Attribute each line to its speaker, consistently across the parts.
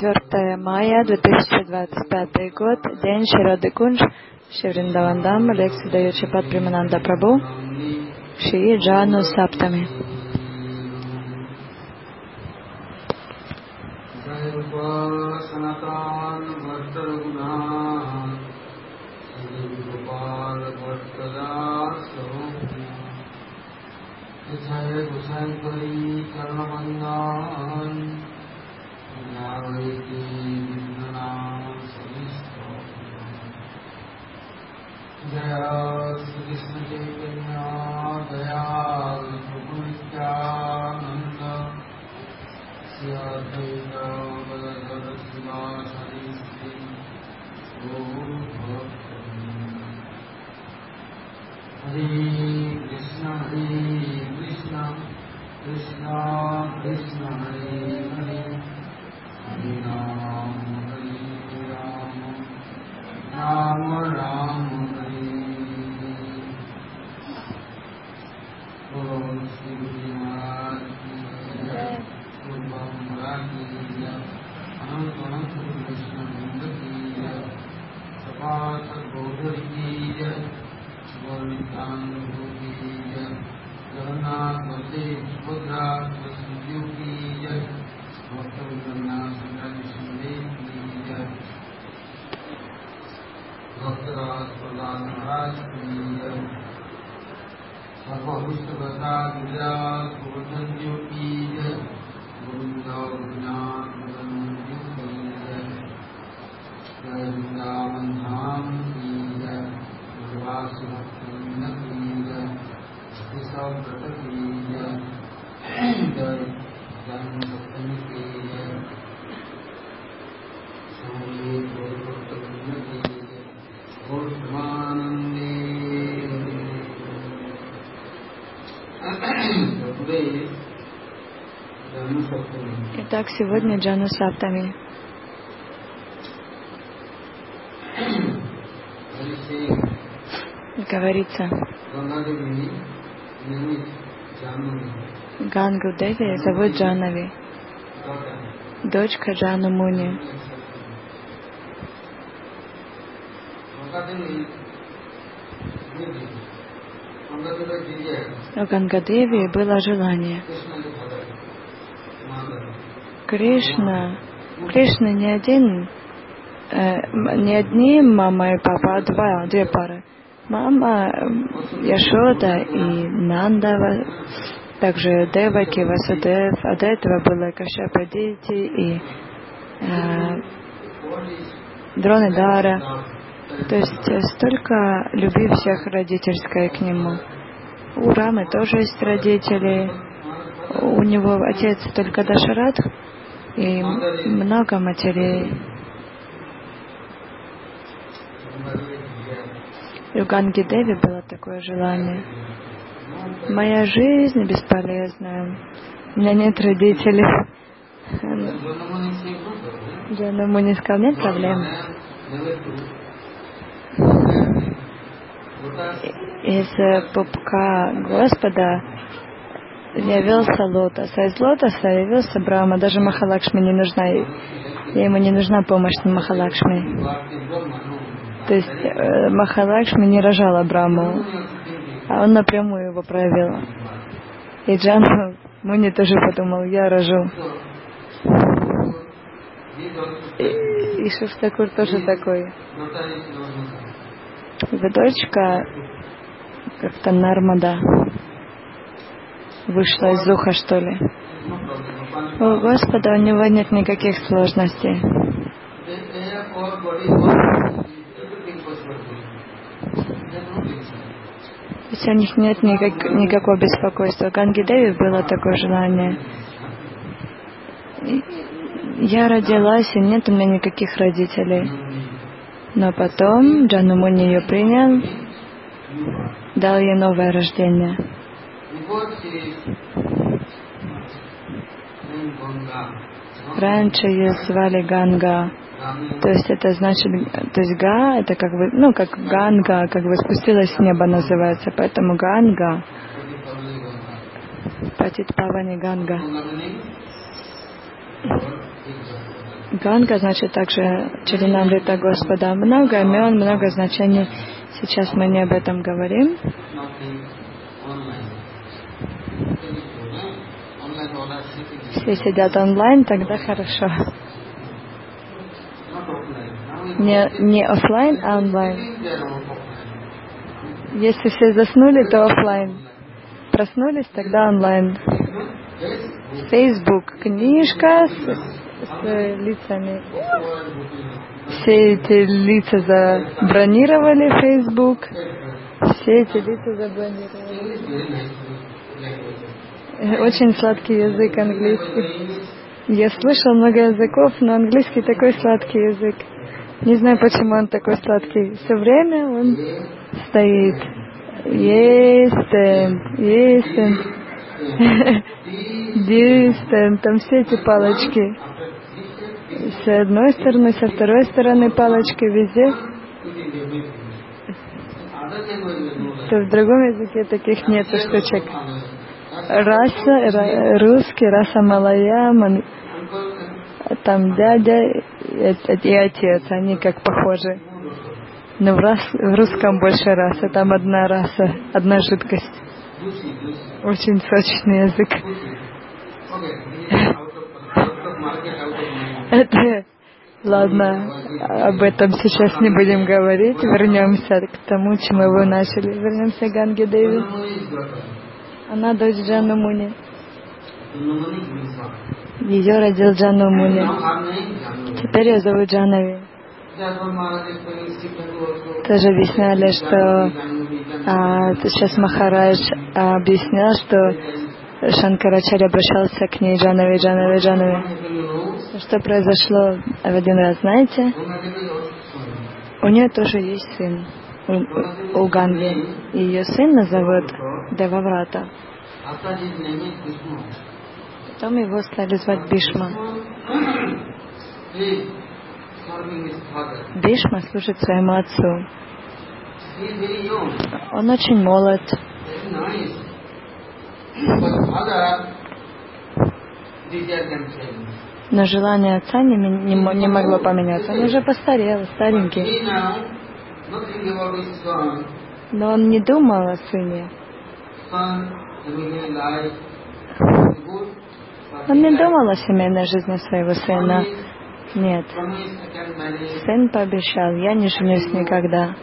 Speaker 1: 4 мая 2025 год, день Шри Радхакундж, Шри Вриндаван, лекцию дает Шрипад Премананда Прабху, Шри Джану Саптами. Итак, сегодня Джану Саптами. Говорится, Гангу Деви зовут Джанави, дочка Джану Муни. У Гангадеви было желание. Кришна не одни мама и папа, а две пары. Мама Яшода и Нанда, также Деваки, Васудев, а до этого было Кашьяпадити и Дронидара. То есть столько любви всех родительской к нему. У Рамы тоже есть родители. У него отец только Дашарадх и много матерей. И у Ганги Деви было такое желание. Моя жизнь бесполезная. У меня нет родителей. Джану Муни сказал, нет проблем. Из пупка Господа явился лотос, а из лотоса явился Брахма. Даже Махалакшми не нужна, ему не нужна помощь Махалакшми. То есть Махалакшми не рожала Брахму, а он напрямую его проявил. И Джану Муни тоже подумал, я рожу. И Шив-Такур тоже такой. Его дочка как-то Нармада вышла из уха, что ли. У Господа у него нет никаких сложностей. То есть у них нет никакого беспокойства. Ганги Деви было такое желание. Я родилась, и нет у меня никаких родителей. Но потом Джану Муни ее принял, дал ей новое рождение. Раньше ее звали Ганга. То есть это значит, то есть Га, это как бы, как Ганга, как бы спустилась с неба называется, поэтому Ганга. Патит Павани Ганга. Ганга значит также Чаринамрита Господа. Много имен, много значений. Сейчас мы не об этом говорим. Все сидят онлайн, тогда хорошо. Не офлайн, а онлайн. Если все заснули, то офлайн. Проснулись, тогда онлайн. Facebook, книжка с лицами. Все эти лица забронировали Facebook. Все эти лица забронировали. Очень сладкий язык английский. Я слышал много языков, но английский такой сладкий язык. Не знаю, почему он такой сладкий. Все время он стоит. Distant. Там все эти палочки. С одной стороны, со второй стороны палочки везде. То в другом языке таких нет штучек. Раса, русский, раса малая, там дядя и отец, они как похожи. Но в русском больше раса, там одна раса, одна жидкость. Очень сочный язык. Это, ладно, об этом сейчас не будем говорить. Вернемся к тому, чему вы начали. Вернемся к Ганге Деви. Она дочь Джану Муни. Ее родил Джану Муни. Теперь ее зовут Джанави. Тоже объясняли, что сейчас Махарадж объяснял, что Шанкарачарья обращался к ней Джанави. Что произошло в один раз, знаете? У нее тоже есть сын, у Ганги. И ее сына зовут Деваврата. Потом его стали звать Бишма. Бишма служит своему отцу. Он очень молод. Но желание отца не могло поменяться. Он уже постарел, старенький. Но он не думал о сыне. Он не думал о семейной жизни своего сына. Нет. Сын пообещал: я не женюсь никогда.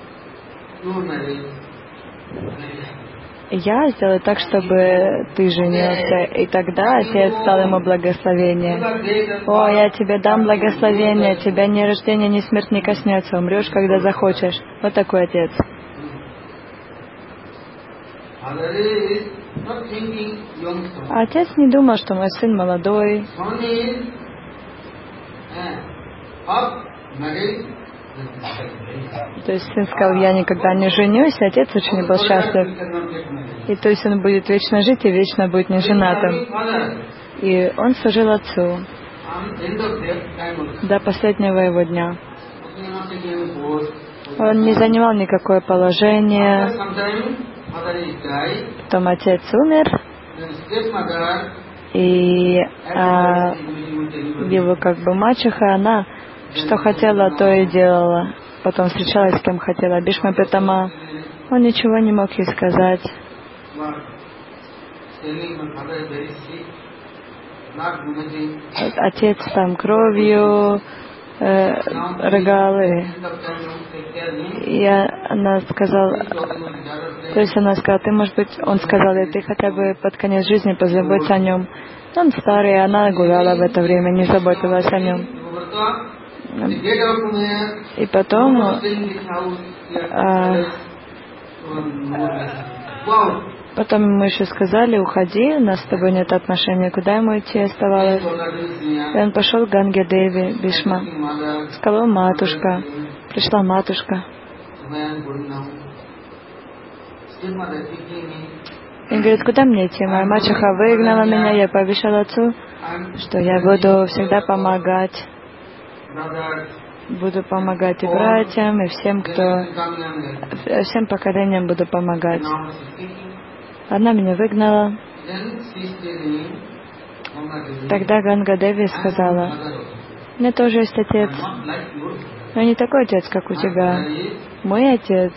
Speaker 1: Я сделаю так, чтобы ты женился. И тогда отец дал ему благословение. О, я тебе дам благословение, тебя ни рождение, ни смерть не коснется. Умрешь, когда захочешь. Вот такой отец. А отец не думал, что мой сын молодой. То есть сын сказал: я никогда не женюсь, и отец очень был счастлив. И то есть он будет вечно жить и вечно будет неженатым. И он служил отцу до последнего его дня. Он не занимал никакое положение. Потом отец умер, и его как бы мачеха, она что хотела, то и делала. Потом встречалась с кем хотела. Бишма Питама, он ничего не мог ей сказать. Отец там кровью рыгал. И она сказала, то есть она сказала: ты, может быть, он сказал, и ты хотя бы под конец жизни позаботься о нем. Он старый, она гуляла в это время, не заботилась о нем. И потом ему еще сказали: уходи, у нас с тобой нет отношений, куда ему идти оставалось. И он пошел к Ганге Деви, Бишма. Сказал: матушка. Пришла матушка. И говорит: куда мне идти? Моя мачеха выгнала меня, я пообещала отцу, что я буду всегда помогать. Буду помогать и братьям, и всем поколениям буду помогать. Она меня выгнала. Тогда Ганга Деви сказала: У меня тоже есть отец. Но не такой отец, как у тебя. Мой отец,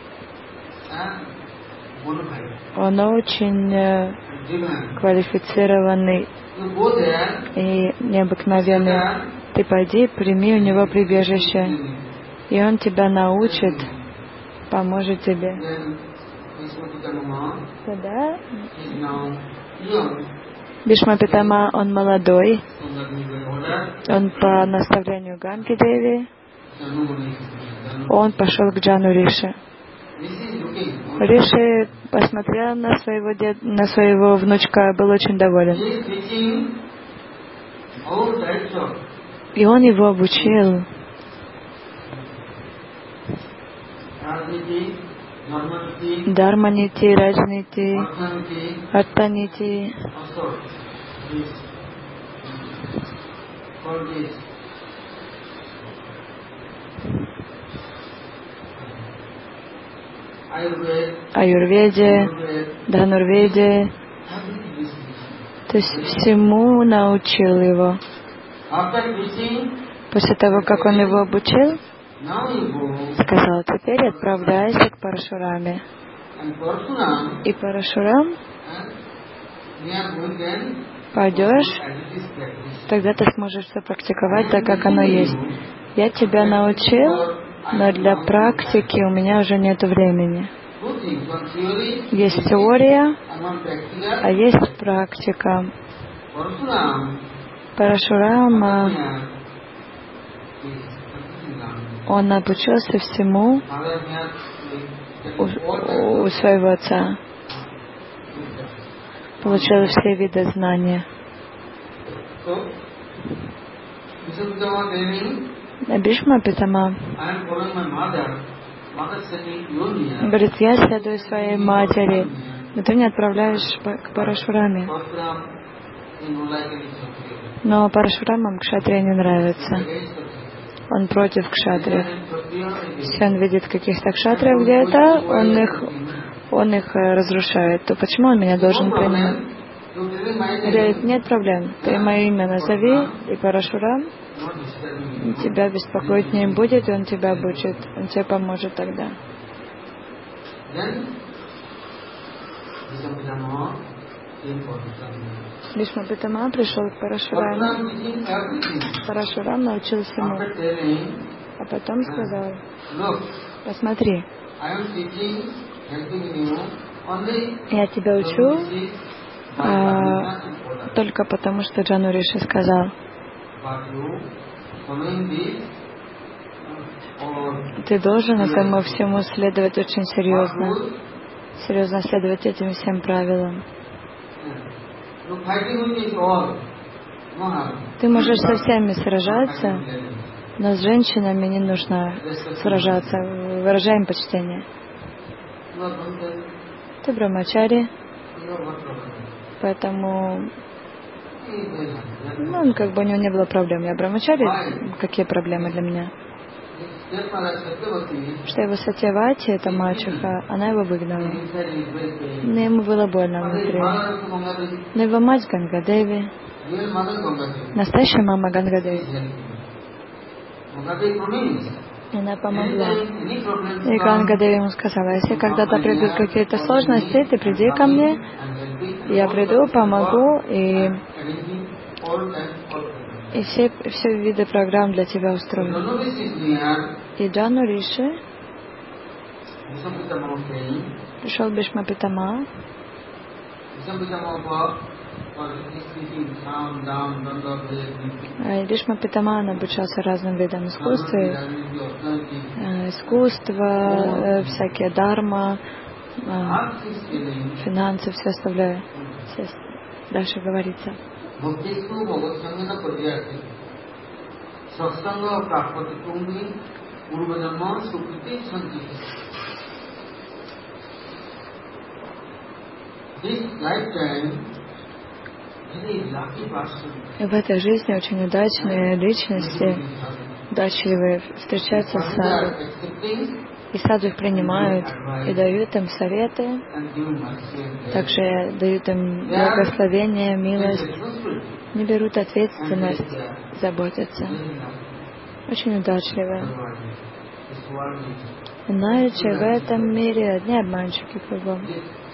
Speaker 1: он очень квалифицированный и необыкновенный. Ты пойди, прими у него прибежище, и он тебя научит, поможет тебе. Тогда Бишма Питама, он молодой, он по наставлению Ганги Деви, он пошел к Джану Риши. Риши посмотрел на своего внучка, был очень доволен. И он его обучил Дharma-нити, Раджнити, Артха-нити, Аюрведе, Дханурведе, то есть всему научил его. После того, как он его обучил, сказал: теперь отправляйся к Парашураме. И Парашурам пойдешь, тогда ты сможешь все практиковать так, как оно есть. Я тебя научил, но для практики у меня уже нет времени. Есть теория, а есть практика. Парашурама, он обучился всему у своего отца, получил все виды знания. Бишма Питама говорит: я следую своей матери, но ты меня отправляешь к Парашураме. Но Парашурамам кшатрия не нравится. Он против кшатриев. Если он видит каких-то кшатриев где-то, он их разрушает. То почему он меня должен принимать? Говорит: нет проблем. Ты мое имя назови, и Парашурам тебя беспокоить не будет, и он тебя обучит. Он тебе поможет тогда. Бишма Питама пришел к Парашураме. Парашурам научил всему. А потом сказал: посмотри, я тебя учу только потому, что Джану Риши сказал. Ты должен этому всему следовать очень серьезно. Серьезно следовать этим всем правилам. Ты можешь со всеми сражаться, но с женщинами не нужно сражаться. Выражаем почтение. Ты брамачари, поэтому у него не было проблем. Я брамачари, какие проблемы для меня? Что его Сатьявати, эта мачеха, она его выгнала. Но ему было больно внутри. Но его мать Ганга-деви, настоящая мама Ганга-деви, она помогла. И Ганга-деви ему сказала: если когда-то придут какие-то сложности, ты приди ко мне, я приду, помогу, и все виды программ для тебя устрою. И Джану Риши пришел Бишма Питама. И Бишма Питама обучался разным видам искусства, всякие дарма, финансы, все остальное. Дальше говорится. И в этой жизни очень удачные личности, удачливые, встречаются с И саду их принимают и дают им советы, также дают им благословение, милость, не берут ответственность, заботятся. Очень удачливые. Иначе в этом мире одни обманщики кругом.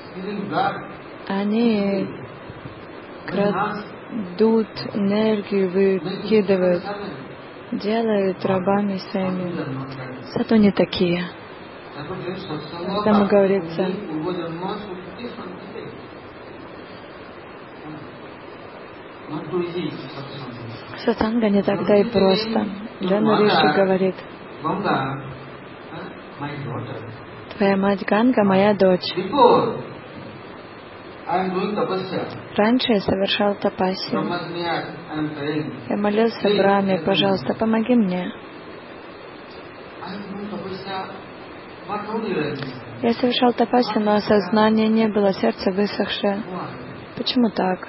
Speaker 1: Они крадут энергию, выкидывают, делают рабами своими. Зато не такие. Там говорится, сатсанга не так-то и просто. Джана Риши говорит, твоя мать Ганга, моя дочь. Раньше я совершал тапасию. Я молился Брахме, пожалуйста, помоги мне. Я совершал тапасию, но осознания не было, сердце высохшее. Почему так?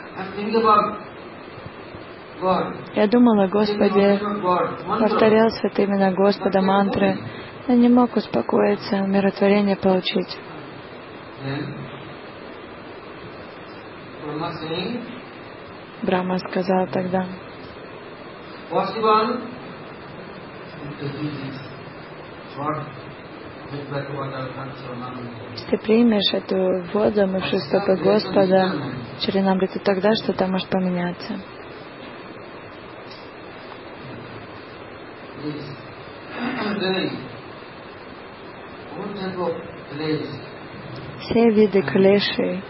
Speaker 1: Я думал о Господе, повторял святые имена Господа, мантры, но не мог успокоиться, умиротворение получить. Брахма сказал тогда, если ты примешь эту воду, омывшую стопы Господа, Чаринамриту, тогда что-то может поменяться. Все виды клеши,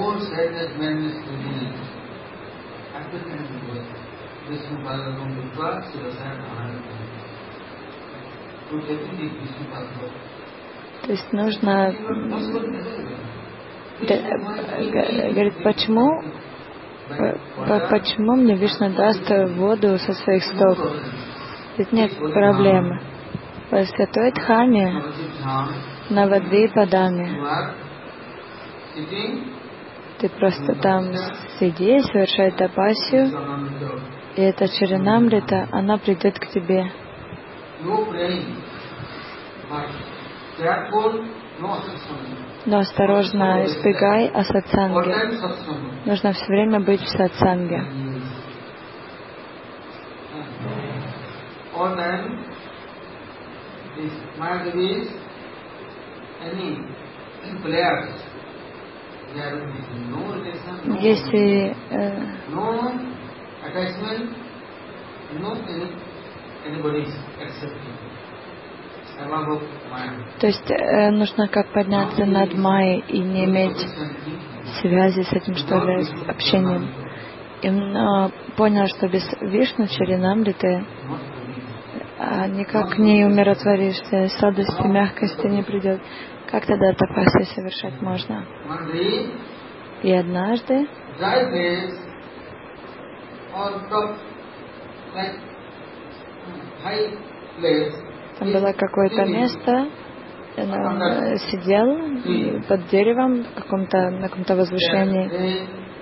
Speaker 1: то есть нужно, говорит, почему мне Вишну даст воду со своих стоп? Ведь нет проблемы. В святой Дхаме, Навадвипадаме, ты просто там сиди, совершай тапасию, и эта Чаринамрита, она придет к тебе. Но осторожно, избегай асатсанги. Нужно все время быть в сатсанге. Если то есть нужно как подняться над Майей и не иметь связи с этим, что ли, с общением. И понял, что без Вишну Чаринамриты никак не умиротворишься, сладости, мягкости не придет. Как тогда тапасию совершать можно? И однажды там было какое-то место, он сидел под деревом на каком-то возвышении.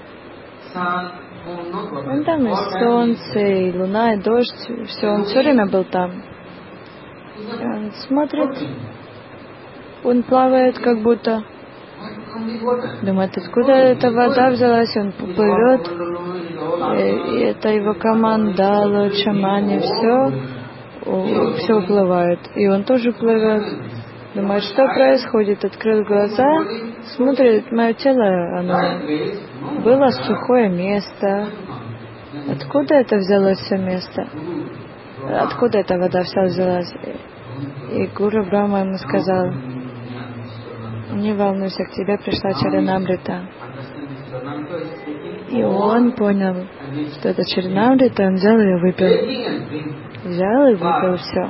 Speaker 1: Он там и солнце, и луна, и дождь, все, он все время был там. И он смотрит, он плавает как будто. Думает, откуда эта вода взялась, он плывет. И это его команда, Лочамани, все уплывает. И он тоже плывет. Думает, что происходит? Открыл глаза, смотрит, мое тело, оно было сухое место. Откуда это взялось все место? Откуда эта вода вся взялась? И Гуру Брахма ему сказал, не волнуйся, к тебе пришла Чаринамрита. И он понял, что это Чаринамрита, он взял ее и выпил. Взял и выпил все.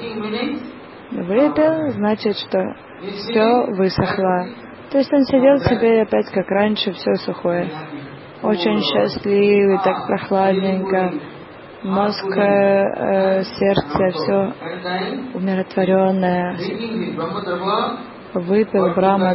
Speaker 1: Выпил, значит, что все высохло. То есть он сидел себе опять как раньше, все сухое. Очень счастливый, так прохладненько. Мозг, сердце, все умиротворенное. Выпил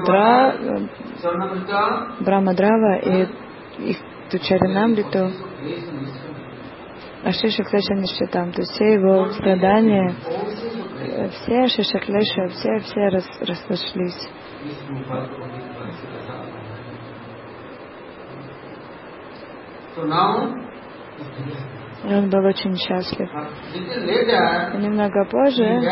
Speaker 1: Брахмадрава и ту Чаринамриту. Ашиша Клеша Нишчатам. То есть все его страдания все Шишаклеша, все разошлись. И он был очень счастлив. И немного позже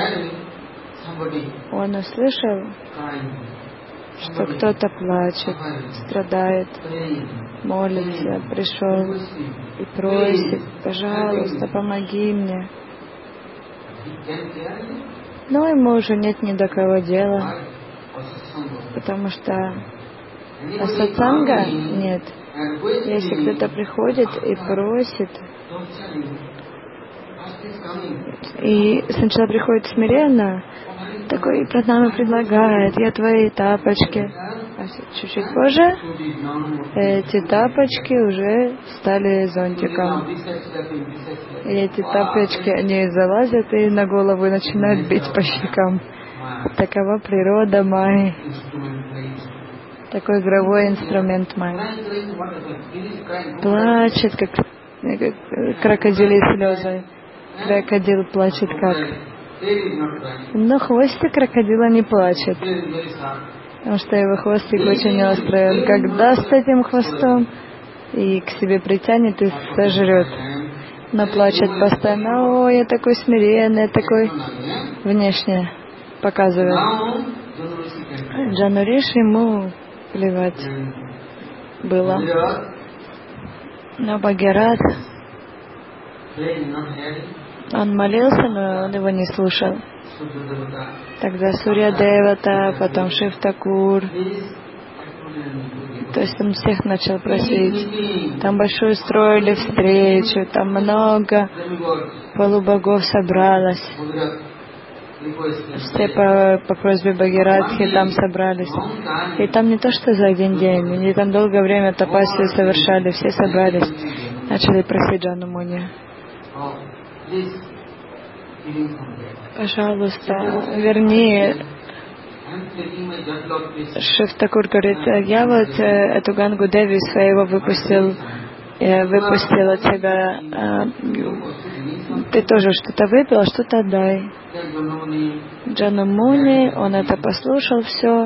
Speaker 1: он услышал, что кто-то плачет, страдает, молится, пришел и просит: пожалуйста, помоги мне. Но ему уже нет ни до кого дела, потому что сатсанга нет. Если кто-то приходит и просит, и сначала приходит смиренно, такой пранамы предлагает: я твои тапочки. А чуть-чуть позже эти тапочки уже стали зонтиком. И эти тапочки, они залазят и на голову начинают бить по щекам. Такова природа майи. Такой игровой инструмент майи. Плачет, как крокодилии слезы. Крокодил плачет как. Но хвостик крокодила не плачет, потому что его хвостик очень острый. Он как даст этим хвостом и к себе притянет и сожрет. Но плачет постоянно: ой, я такой смиренный, такой внешне показывает. Джану Риши ему плевать было. Но Бхагират, он молился, но он его не слушал. Тогда Сурья Девата, потом Шив Такур. То есть он всех начал просить. Там большую строили встречу, там много полубогов собралось. Все по просьбе Бхагиратхи там собрались. И там не то, что за один день, они там долгое время тапасию совершали, все собрались, начали просить Джану Муни: пожалуйста, верни. Шив Такур говорит: я вот эту Гангу Деви своего выпустил от себя. Ты тоже что-то выпил, что-то отдай. Джану Муни, он это послушал все.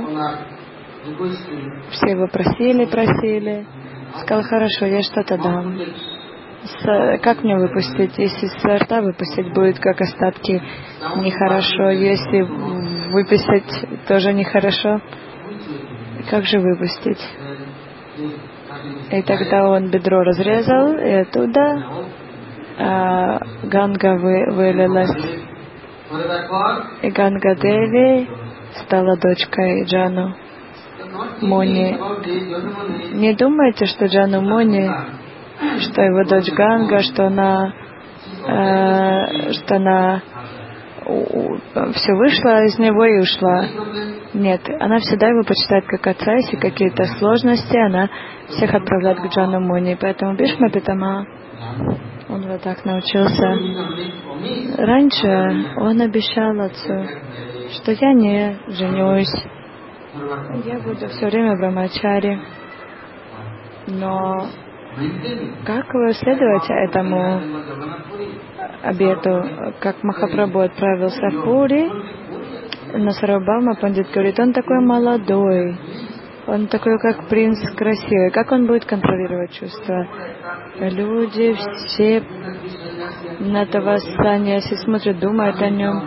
Speaker 1: Все его просили. Сказал: хорошо, я что-то дам. Как мне выпустить? Если с рта выпустить будет как остатки, нехорошо. Если выписать, тоже нехорошо. Как же выпустить? И тогда он бедро разрезал, и оттуда Ганга вылилась. И Ганга Деви стала дочкой Джану Муни. Не думайте, что Джану Муни, что его дочь Ганга, что она все вышла из него и ушла. Нет, она всегда его почитает как отца. Если какие-то сложности, она всех отправляет к Джану Муни. Поэтому Бишма Питама, он вот так научился. Раньше он обещал отцу, что я не женюсь, я буду все время брамачари. Но как следовать этому обету? Как Махапрабху отправился в Пури, но Сарвабхаума Пандит говорит: он такой молодой, он такой как принц красивый, как он будет контролировать чувства? Люди все на Тавасане, если смотрят, думают о нем.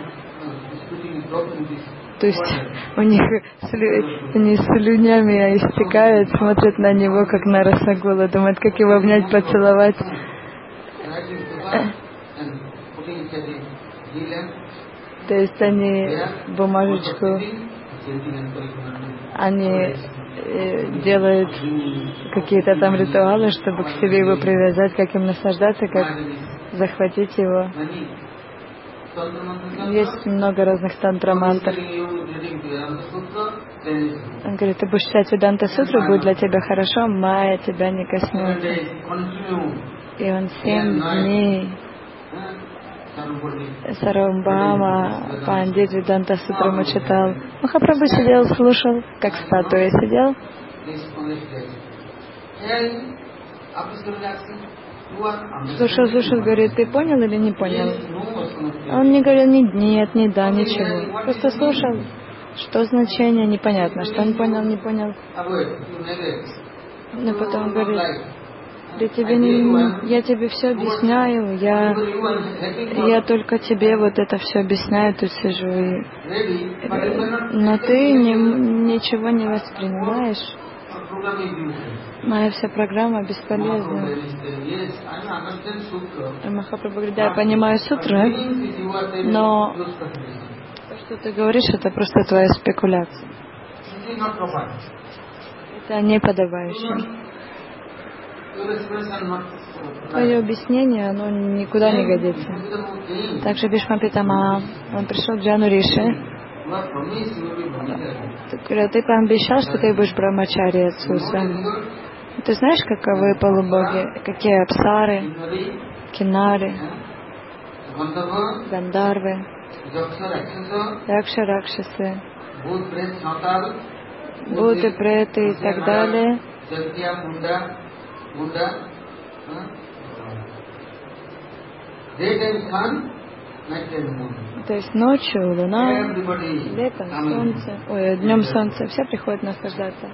Speaker 1: То есть у них они слюнями истекают, смотрят на него, как на Расагулу, думают, как его обнять, поцеловать. То есть они бумажечку, они делают какие-то там ритуалы, чтобы к себе его привязать, как им наслаждаться, как захватить его. Есть много разных тантра-мантр. Он говорит: ты будешь читать Веданта-сутру, будет для тебя хорошо, майя тебя не коснется. И он 7 дней Сарвабхаума Пандит Веданта-сутру ему читал. Махапрабху сидел, слушал, как статуя сидел. Слушал, говорит: ты понял или не понял? Он не говорил ни нет, ни да, ничего. Просто слушал, что значение, непонятно, что он понял, не понял. Но потом говорит, я тебе все объясняю, я только тебе вот это все объясняю, тут сижу, но ты ничего не воспринимаешь. Моя вся программа бесполезна. Махапрабху говорит, да, я понимаю сутры, но то, что ты говоришь, это просто твоя спекуляция. Это неподобающее. Твое объяснение, оно никуда не годится. Также Бишма Питама, он пришел к Джану Риши. Ты пообещал, что ты будешь брамачари отцу своему. Ты знаешь, каковы полубоги, какие апсары, кинари, гандарвы, ракшасы, буты, преты и так далее. То есть ночью луна, летом солнце, днем солнце, все приходят наслаждаться.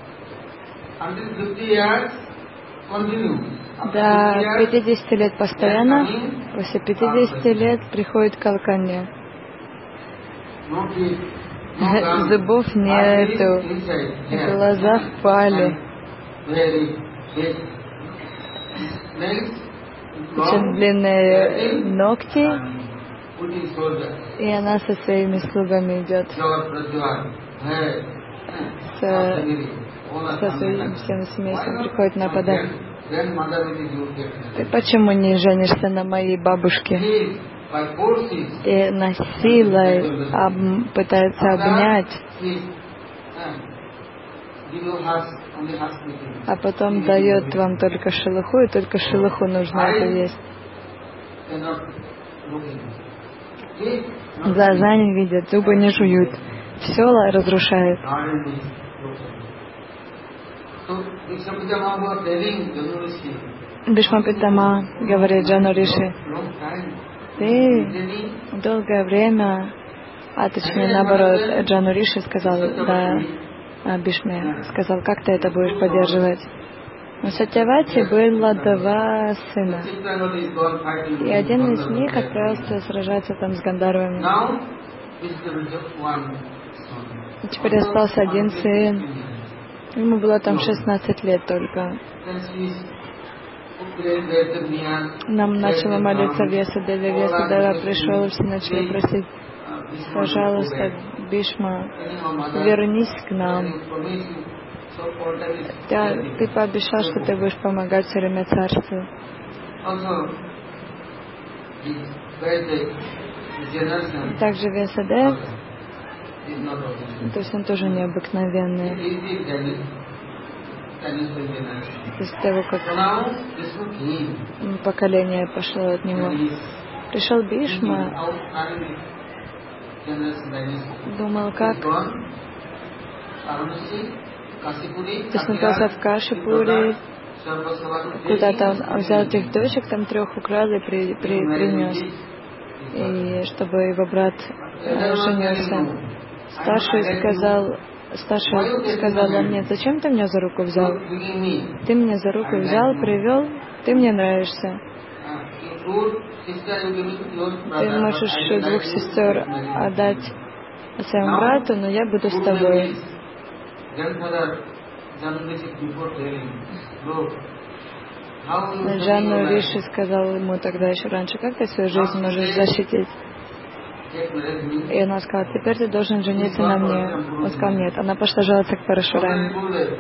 Speaker 1: До 50 лет постоянно, после 50 лет приходит калканья. Зубов нету, глаза впали. Очень длинные ногти, и она со своими слугами идет, со своим всем семейством приходит на подарок. Ты почему не женишься на моей бабушке? И насилой пытается обнять, а потом дает вам только шелуху, и только шелуху нужно это есть. Глаза не видят, зубы не жуют, все разрушает. Бишма Питама говорит Джану Риши, ты долгое время, точнее наоборот, Джану Риши сказал, да, Бишме, сказал, как ты это будешь поддерживать. У Сатьявати было 2 сына, и один из них отправился сражаться там с гандарвами. И теперь остался один сын, ему было там 16 лет только. Нам начала молиться Весадева. Весадева пришел, и все начали просить, пожалуйста, Бишма, вернись к нам. Ты пообещал, что ты будешь помогать все время царству. Также Весадев, то есть он тоже необыкновенный. После того, как поколение пошло от него, пришел Бишма, думал, как посмотрелся в Кашипуре, куда-то он взял этих дочек, там 3 украл и принес, и чтобы его брат женился. Старший сказала, нет, зачем ты меня за руку взял? Ты меня за руку взял, привел, ты мне нравишься. Ты можешь 2 сестер отдать своему брату, но я буду с тобой. Джану Риши сказал ему тогда еще раньше, как ты свою жизнь можешь защитить? И она сказала, теперь ты должен жениться на мне. Он сказал, нет. Она пошла жаловаться к Парашураме.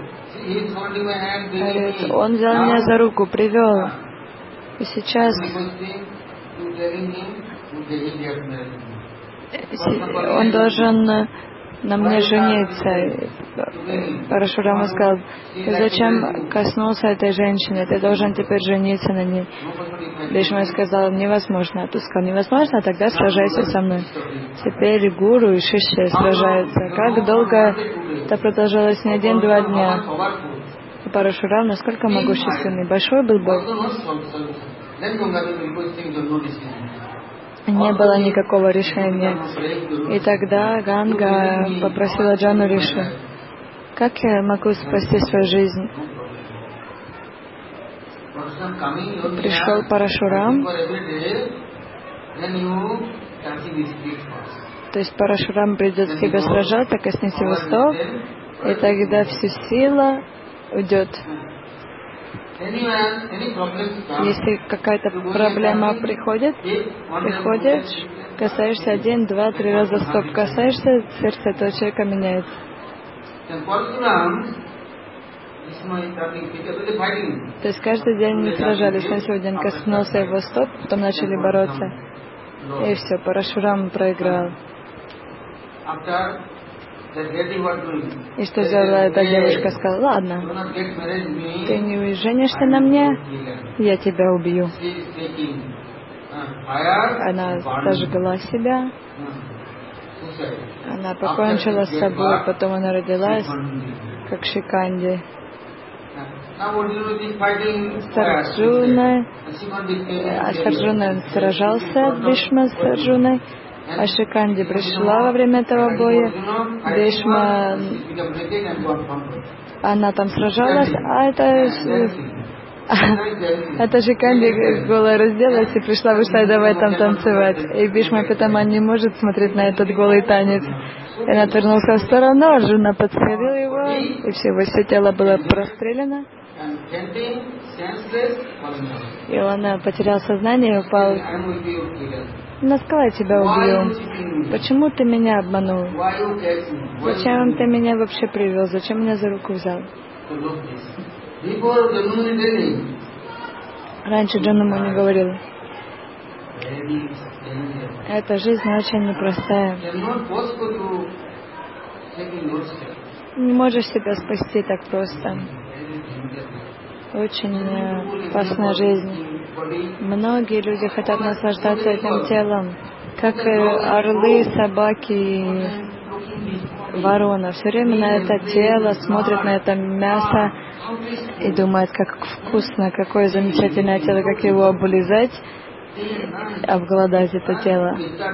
Speaker 1: Говорит, он взял меня за руку, привел. И сейчас он должен на мне жениться. Парашурама сказал, ты зачем коснулся этой женщины? Ты должен теперь жениться на ней. Бишма сказал, невозможно. А тут сказал, невозможно, тогда сражайся со мной. Теперь гуру и шишья сражаются. Как долго это продолжалось? Не 1-2 дня. И Парашурам насколько могущественный. Большой был бой. Не было никакого решения. И тогда Ганга попросила Джану Риши: как я могу спасти свою жизнь? Пришел Парашурам. То есть Парашурам придет к тебе сражаться, коснись его стоп, и тогда вся сила уйдет. Если какая-то проблема приходишь, касаешься 1, 2, 3 раза стоп, касаешься, сердце этого человека меняется. То есть каждый день они сражались. На сегодня он коснулся его стоп, потом начали бороться. И все, Парашурам проиграл. И что сделала эта девушка? Сказала: ладно, ты не женишься на мне, я тебя убью. Она сожгла себя, она покончила с собой, потом она родилась, как Шиканди. С Арджуной он сражался, Бхишма с Арджуной, а Шиканди пришла во время этого боя. Бхишма, она там сражалась, а это Шиканди голая разделась и вышла, давай там танцевать. И Бхишма Питама не может смотреть на этот голый танец. И он отвернулся в сторону, Арджуна подстрелил его, и все тело было прострелено. И он потерял сознание и упал. Она сказала: я тебя убью. Почему ты меня обманул? Зачем ты меня вообще привел? Зачем меня за руку взял? Раньше Джанамуни говорил: эта жизнь очень непростая. Не можешь себя спасти так просто. Очень опасная жизнь. Многие люди хотят наслаждаться этим телом, как орлы, собаки, ворона. Все время на это тело, смотрят на это мясо и думают, как вкусно, какое замечательное тело, как его облизать, обглодать это тело.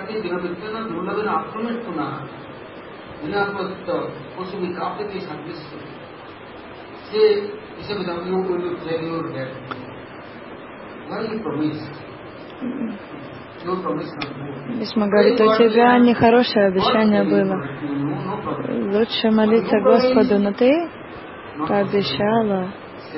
Speaker 1: Бхишма говорит: у тебя нехорошее обещание было. Лучше молиться Господу, но ты пообещала.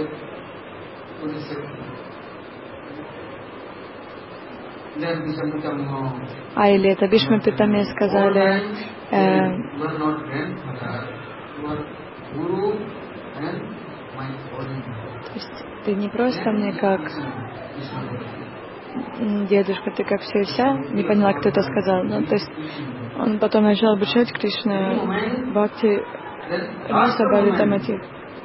Speaker 1: Или это Бхишма Питаме сказали: то есть ты не просто мне как дедушка, ты как все и вся. Не поняла, кто это сказал. Ну, то есть он потом начал обучать Кришну Бхакти Раса Бхавитамати.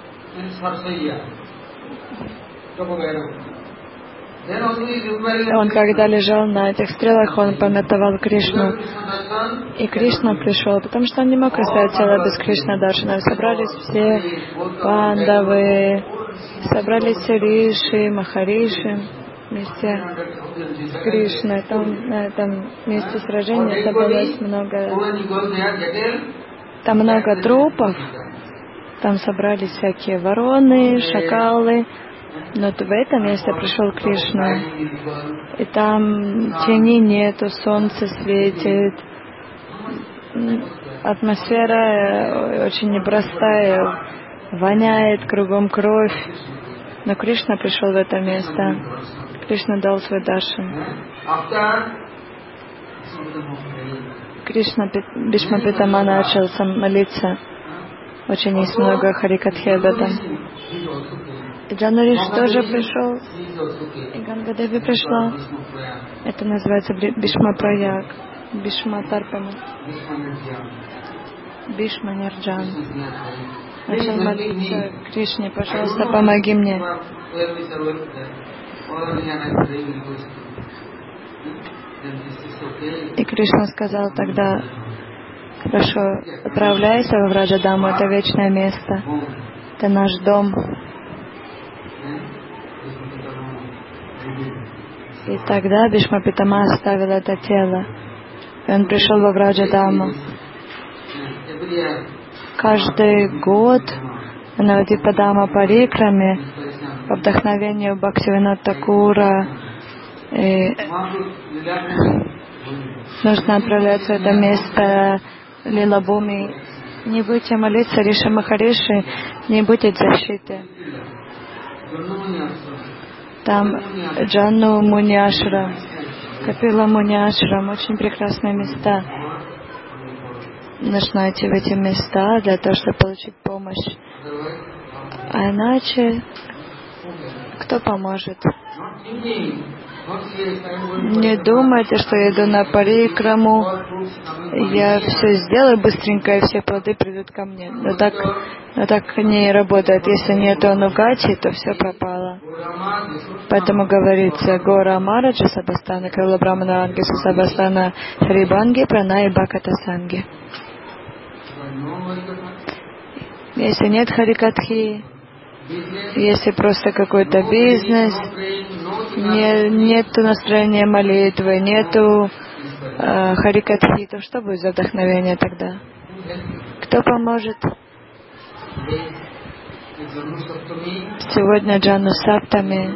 Speaker 1: Он, когда лежал на этих стрелах, он памятовал Кришну. И Кришна пришел, потому что он не мог оставить тело без Кришна Даршана. Собрались все пандавы, собрались все риши, махариши вместе с Кришной. Там на этом месте сражения собралось много трупов. Там собрались всякие вороны, шакалы. Но в это место пришел Кришна. И там тени нету, солнце светит. Атмосфера очень непростая, воняет, кругом кровь. Но Кришна пришел в это место. Кришна дал свой даршан. Бхишма Питама начал молиться. Очень есть много харикатхи об этом. И Джану Риши тоже пришел. И Ганга Деви пришла. Это называется Бхишма Праяг. Бхишма Тарпана. Бхишма Нирджан. Начал молиться Кришне: пожалуйста, помоги мне. И Кришна сказал тогда: хорошо, отправляйся в Враджадаму, это вечное место, это наш дом. И тогда Бишма Питама оставил это тело. И он пришел во Враджадаму. Каждый год на Навадипадама Парикраме по вдохновению Бхактивинода Такура нужно отправляться в это место Лилабуми. Не будете молиться Риши Махариши, не будет защиты. Там Джанну Муниашрам, Капила Муниашрам, очень прекрасные места. Нужно идти в эти места для того, чтобы получить помощь. А иначе кто поможет? Не думайте, что я иду на парикраму, я все сделаю быстренько, и все плоды придут ко мне. Но так не работает. Если нет анугати, то все пропало. Поэтому говорится: Гора Мараджа Сабастана, Крила Брамана Анги Сабастана, Харибанги, Прана и Бхаката Санги. Если нет харикатхи, если просто какой-то бизнес, нету настроения молитвы, нету харикатхи, то что будет за вдохновение тогда? Кто поможет? Сегодня Джану Саптами,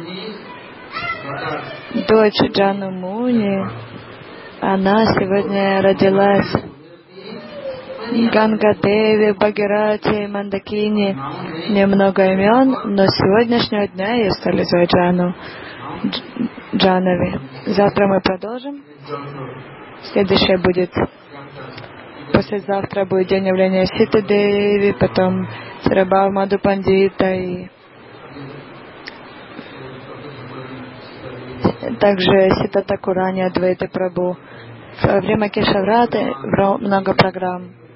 Speaker 1: дочь Джану Муни, она сегодня родилась. Ганга Деви, Бхагирати, Мандакини, немного имен, но с сегодняшнего дня ее стали звать Джанави. Завтра мы продолжим. Следующее будет, послезавтра будет день явления Ситы Деви, потом Сарабхава Мадху Пандита и также Сита Такурани Адвайта Прабху. Во время Кешавраты много программ.